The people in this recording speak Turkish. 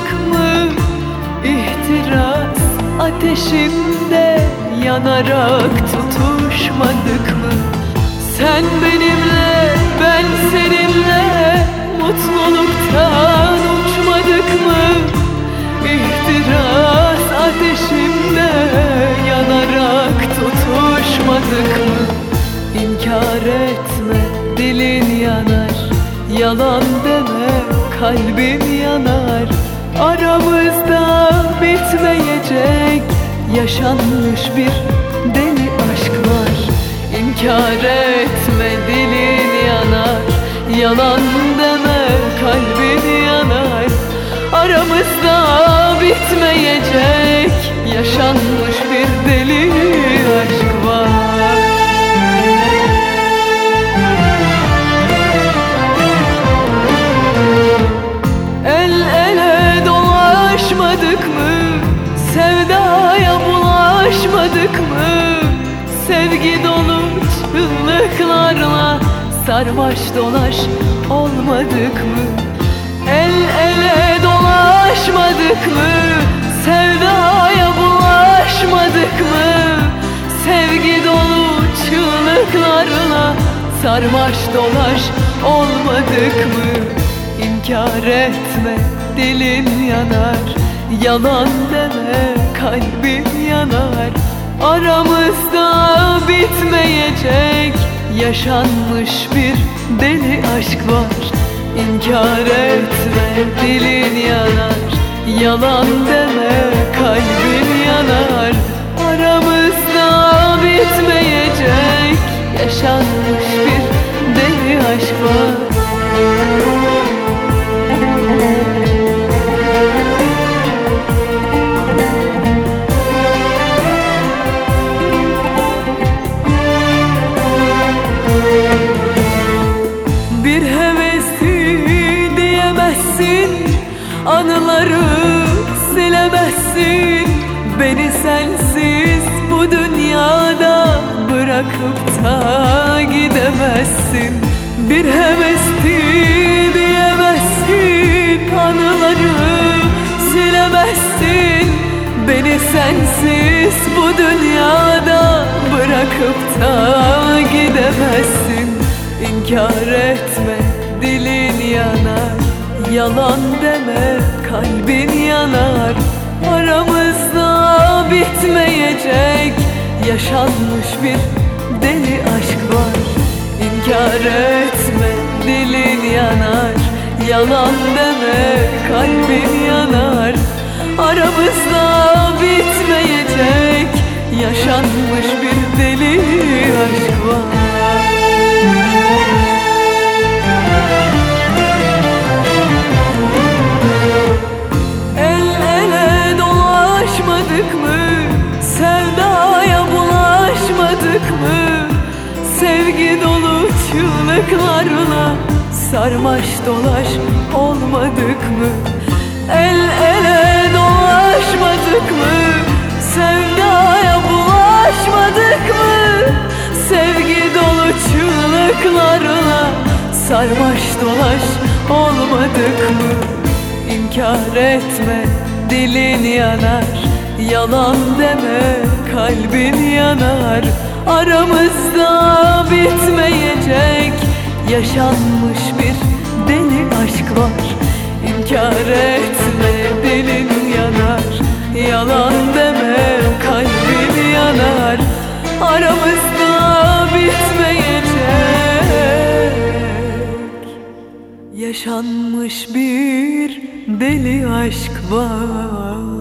mı? İhtiras ateşinde yanarak tutuşmadık mı? Sen benimle, ben seninle mutluluktan uçmadık mı? İhtiras ateşinde yanarak tutuşmadık mı? İnkar etme, dilin yanar, yalan deme, kalbim yanar. Aramızda bitmeyecek yaşanmış bir deli aşk var. İnkar etme, dilin yanar, yalan deme, kalbin yanar. Aramızda bitmeyecek yaşanmış bir deli aşk var. El ele dolaşmadık mı? Sevdaya bulaşmadık mı? Sevgi dolu çığlıklarla sarmaş dolaş olmadık mı? El ele dolaşmadık mı? Sevdaya bulaşmadık mı? Sevgi dolu çığlıklarla sarmaş dolaş olmadık mı? İnkar etme, dilin yanar, yalan deme, kalbim yanar. Aramızda bitmeyecek yaşanmış bir deli aşk var. İnkar etme, dilin yanar, yalan deme, kalbin yanar. Aramızda bitmeyecek yaşanmış bir deli aşk var. Bir hevesi diyemezsin, anıları silemezsin. Beni sensiz bu dünyada bırakıp da gidemezsin. Bir hevesi diyemezsin, anıları silemezsin. Beni sensiz bu dünyada bırakıp da gidemezsin. İnkar etme, dilin yanar, yalan deme, kalbin yanar. Aramızda bitmeyecek yaşanmış bir deli aşk var. İnkar etme, dilin yanar, yalan deme, kalbin yanar. Aramızda bitmeyecek yaşanmış bir deli aşk var. El ele dolaşmadık mı? Sevdaya bulaşmadık mı? Sevgi dolu çığlıklarla sarmaş dolaş olmadık mı? El ele dolaşmadık mı? Sevdaya bulaşmadık mı? Sevgi dolu çığlıklarla sarmaş dolaş olmadık mı? İnkar etme, dilin yanar, yalan deme, kalbin yanar. Aramızda bitmeyecek yaşanmış bir deli aşk var. İnkar etme, dilin yanar, yalan deme, kalbin yanar. Aramızda bitmeyecek yaşanmış bir deli aşk var.